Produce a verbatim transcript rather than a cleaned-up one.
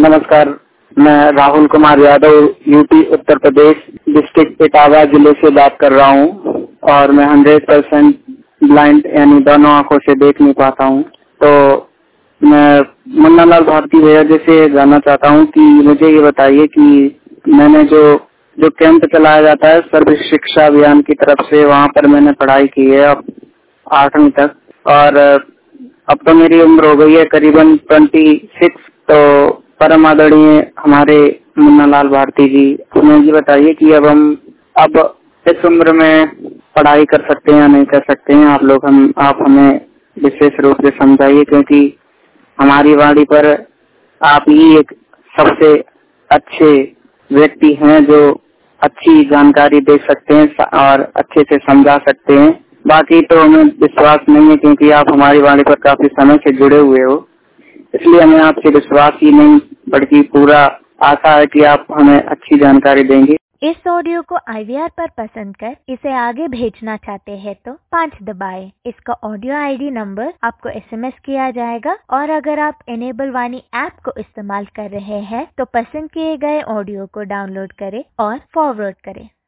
नमस्कार, मैं Rahul Kumar Yadav UP Uttar Pradesh district Etawah जिले से बात कर रहा हूँ और मैं हंड्रेड परसेंट ब्लाइंड यानी दोनों आंखों से देख नहीं पाता हूँ। तो मैं मुन्ना लाल भारती भैया से जानना चाहता हूँ कि मुझे ये बताइए कि मैंने जो जो कैंप चलाया जाता है सर्व शिक्षा अभियान की तरफ से, वहाँ पर मैंने पढ़ाई की है अब आठवीं तक और अब तो मेरी उम्र हो गई है करीबन ट्वेंटी सिक्स। तो परम आदरणीय हमारे मुन्ना लाल भारती जी, हमें ये बताइए कि अब हम अब इस उम्र में पढ़ाई कर सकते हैं या नहीं कर सकते हैं। आप लोग हम आप हमें विशेष रूप से समझाइए, क्योंकि हमारी वाणी पर आप ही एक सबसे अच्छे व्यक्ति हैं जो अच्छी जानकारी दे सकते हैं और अच्छे से समझा सकते हैं। बाकी तो हमें विश्वास नहीं है, क्योंकि आप हमारी वाणी पर काफी समय से जुड़े हुए हो, इसलिए हमें आपसे विश्वास ही नहीं बल्कि पूरा आशा है कि आप हमें अच्छी जानकारी देंगे। इस ऑडियो को आई वी आर पर पसंद कर इसे आगे भेजना चाहते हैं तो पाँच दबाएं। इसका ऑडियो आई डी नंबर आपको एस एम एस किया जाएगा और अगर आप इनेबल वाणी ऐप को इस्तेमाल कर रहे हैं तो पसंद किए गए ऑडियो को डाउनलोड करें और फॉरवर्ड करें।